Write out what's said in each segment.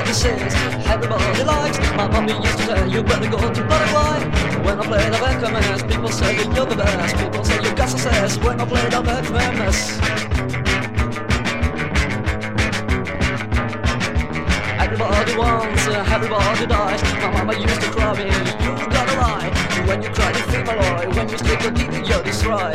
everybody says, everybody likes. My mommy used to say, you better go to Paraguay. When I play the back mess, people say that you're the best. People say you got success when I play the back mess. Everybody wants, everybody dies. My mama used to cry me, you gotta lie. When you cry, you feel Malloy. When you stick a deep in your destroy.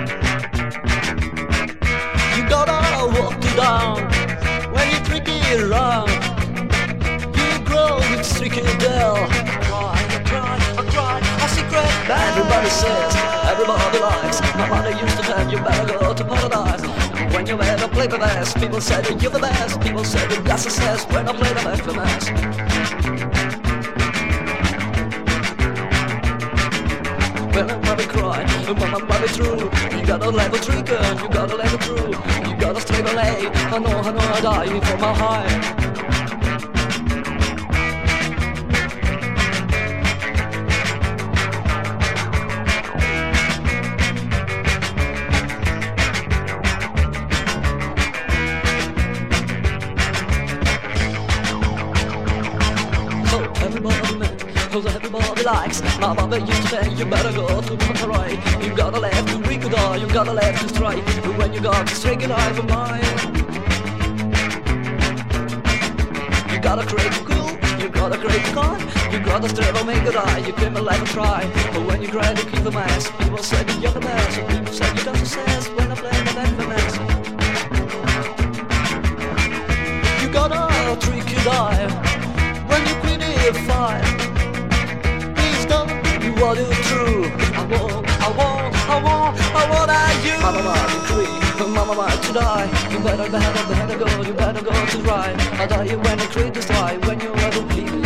You gotta walk it down. When you trick it around, you grow with tricky Dell. I cry, a secret. Everybody says, everybody likes. My mother used to tell you better go to paradise. When you ever play the best, people say that you're the best. People say that got success when I play the best for mess. When I'm mommy cry, when my mommy true, you gotta let it trick and you gotta let it through. You gotta stay away, I know I die for my high. Everybody met, cause everybody likes. My mama used to say, you better go to Monterey. You gotta left to Ricoda, you gotta left to strike. When you got to straight eye for mine, you gotta create a cool, you gotta create a car. You gotta straight or make it eye, you can let it try. But when you try to keep the mess, people say that you're the best. People say you got success when I play the back the mess. You gotta trick it eye. When you quit it, fire. Please don't you want it true. I want you. Mama might decree, mama might to die. You better go, you better go to right. I die when I create this lie. When you ever bleed.